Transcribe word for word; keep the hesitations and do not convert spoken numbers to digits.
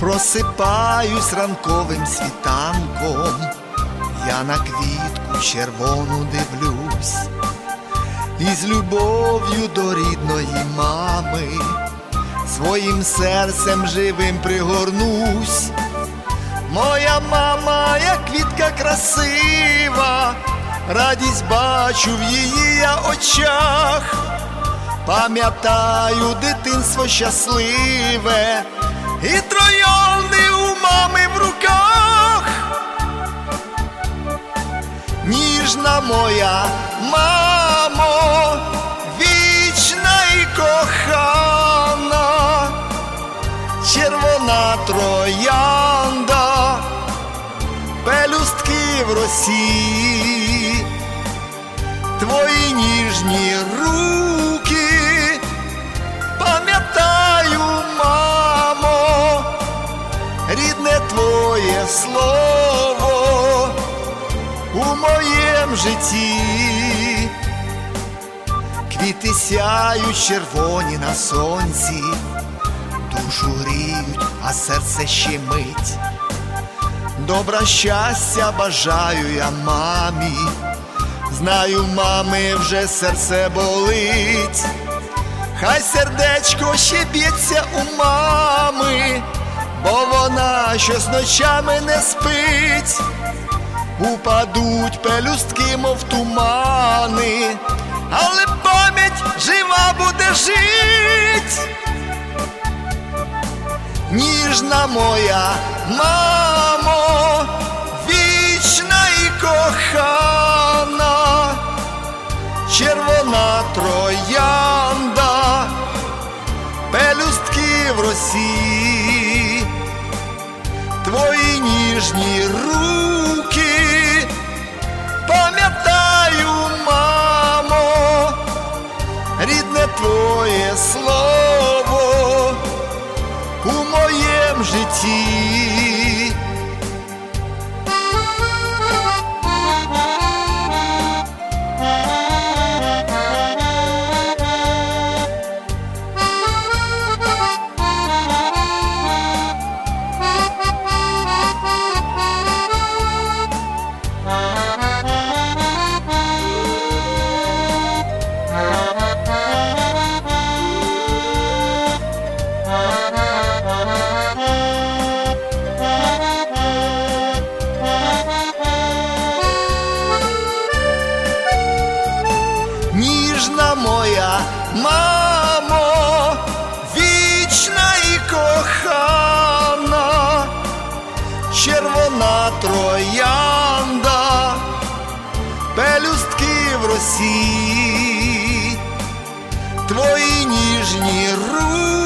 Просипаюсь ранковим світанком, я на квітку червону дивлюсь, і з любов'ю до рідної мами своїм серцем живим пригорнусь. Моя мама, як квітка красива, радість бачу в її я очах. Пам'ятаю дитинство щасливе і троянди у мами в руках. Ніжна моя мамо, вічна і кохана, червона троянда, пелюстки в росі, твої ніжні руки, пам'ятаю, мамо, рідне твоє слово у моєм житті. Квіти сяють червоні на сонці, душу гріють, а серце щемить. Добра щастя бажаю я мамі, знаю, мами вже серце болить. Хай сердечко ще б'ється у мами, бо вона щось ночами не спить. Упадуть пелюстки, мов тумани, але пам'ять жива буде жить. Ніжна моя мамо, вічна і кохана, червона троянда, пелюстки в росі, твої ніжні руки, пам'ятаю, мамо, рідне твоє слово у моєм житті. Ніжна моя мамо, вічна і кохана, червона троянда, пелюстки в росі, твої ніжні руки,